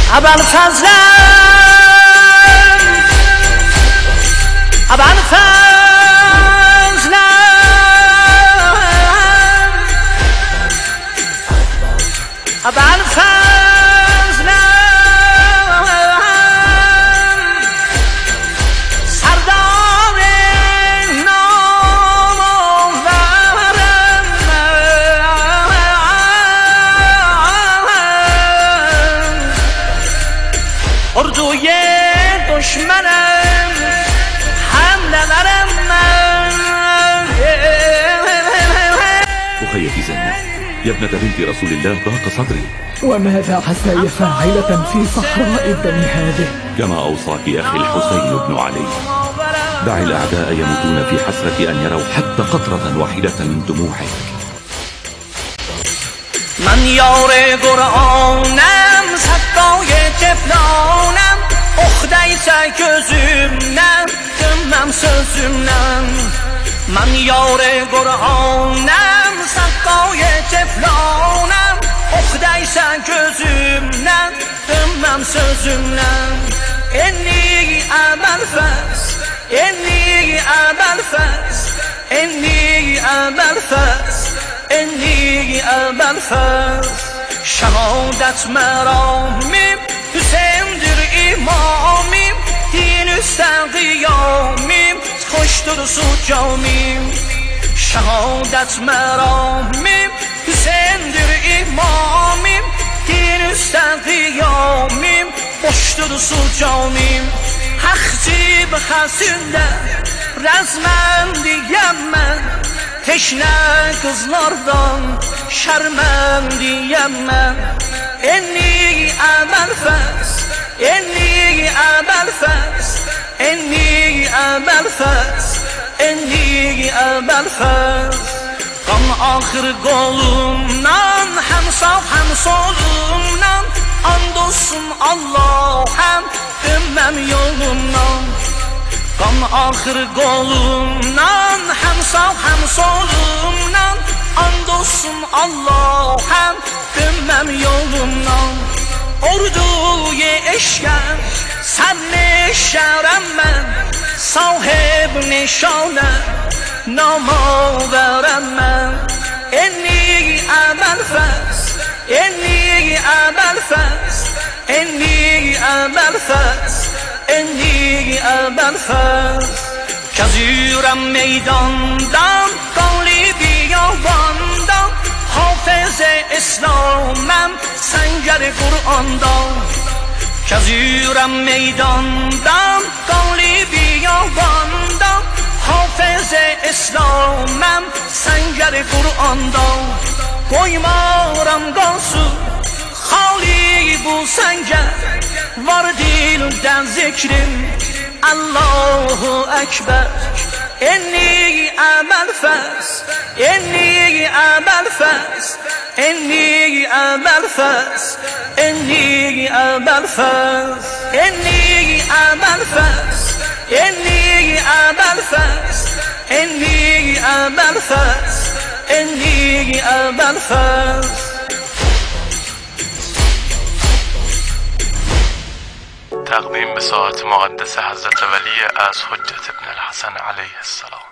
ابوالفضلم سردار نامآورم اردوی دشمنم همدورم أخيتي زينب يا ابنة بنت رسول الله ضاق صدري. وماذا عسى فاعلة في صحراء الدم هذه؟ كما أوصاك أخي الحسين بن علي، دع الأعداء يموتون في حسرة أن يروا حتى قطرة واحدة من دموعك. من یار قرآنم صدای تفلانم اخدیse gözümden dönmem sözümden من یار قرآنم صدای تفلانم اخدیse gözümden dönmem sözümden انی ابوالفضل انی ابوالفضل انی ابوالفضل انی ابوالفضل شهادت مرامیم Hüseyin'dir imamim din üstten kıyamim hoştur su camim şehadet meramim Hüseyin'dir imamim din üstten kıyamim hoştur su camim Hakçib hasünde razmendiyem ben teşne kızlardan şermendiyem ben eni ابوالفضل eni ابوالفضل eni ابوالفضل eni ابوالفضل Qan axır qolumdan həm sağ həm solumdan and olsun Allah'ım dönməm yolumdan Qan axır qolumdan həm sağ həm solumdan and olsun Allah'ım dönməm yolumdan Orduy eşkəm sərneşərəm mən Sahib nişanəm namaverəm mən Eni ابوالفضل eni ابوالفضل eni ابوالفضل eni ابوالفضل Gəzirəm meydandan qalibi yavandan حافظ اسلامم سنگر قرآندان Gəzirəm meydandan qalibi yavandan حافظ اسلامم سنگر قرآندان Qoymaram qalsın xali bu səngər Var dildən zikrim Allahu Ekber eni ابوالفضل eni ابوالفضل eni ابوالفضل eni ابوالفضل eni ابوالفضل eni ابوالفضل eni ابوالفضل eni ابوالفضل تقدیم به ساعت مقدس حضرت ولی از حجت ابن الحسن علیه السلام